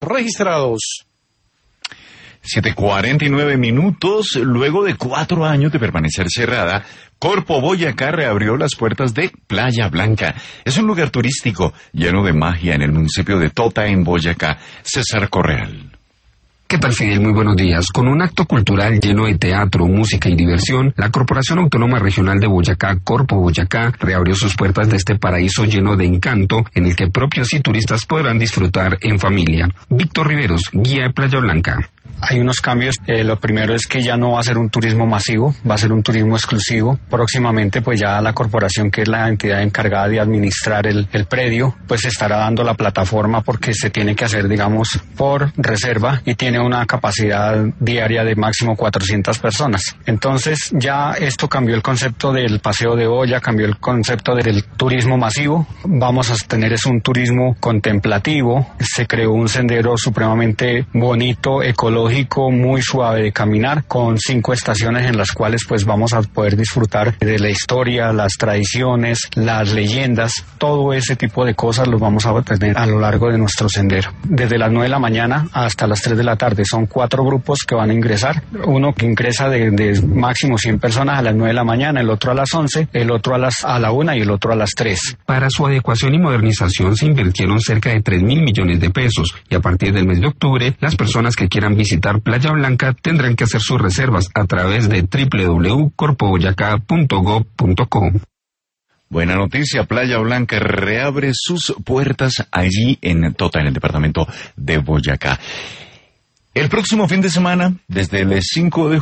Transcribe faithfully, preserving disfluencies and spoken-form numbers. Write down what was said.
registrados. siete cuarenta y nueve minutos, luego de cuatro años de permanecer cerrada, Corpo Boyacá reabrió las puertas de Playa Blanca. Es un lugar turístico lleno de magia en el municipio de Tota, en Boyacá. César Correal. ¿Qué tal, Fidel? Muy buenos días. Con un acto cultural lleno de teatro, música y diversión, la Corporación Autónoma Regional de Boyacá, Corpo Boyacá, reabrió sus puertas de este paraíso lleno de encanto, en el que propios y turistas podrán disfrutar en familia. Víctor Riveros, guía de Playa Blanca. Hay unos cambios. Eh, lo primero es que ya no va a ser un turismo masivo, va a ser un turismo exclusivo. Próximamente, pues ya la corporación, que es la entidad encargada de administrar el, el predio, pues estará dando la plataforma, porque se tiene que hacer, digamos, por reserva, y tiene una capacidad diaria de máximo cuatrocientas personas. Entonces ya esto cambió el concepto del paseo de olla, cambió el concepto del turismo masivo. Vamos a tener es un turismo contemplativo. Se creó un sendero supremamente bonito, ecológico, muy suave de caminar, con cinco estaciones en las cuales pues vamos a poder disfrutar de la historia, las tradiciones, las leyendas, todo ese tipo de cosas los vamos a tener a lo largo de nuestro sendero. Desde las nueve de la mañana hasta las tres de la tarde son cuatro grupos que van a ingresar, uno que ingresa de, de máximo cien personas a las nueve de la mañana, el otro a las once, el otro a las a la una y el otro a las tres. Para su adecuación y modernización se invirtieron cerca de tres mil millones de pesos, y a partir del mes de octubre, las personas que quieran visitar Playa Blanca tendrán que hacer sus reservas a través de doble u doble u doble u punto corpo boyacá punto gob punto co. Buena noticia, Playa Blanca reabre sus puertas allí en Tota, en el departamento de Boyacá. El próximo fin de semana, desde el cinco de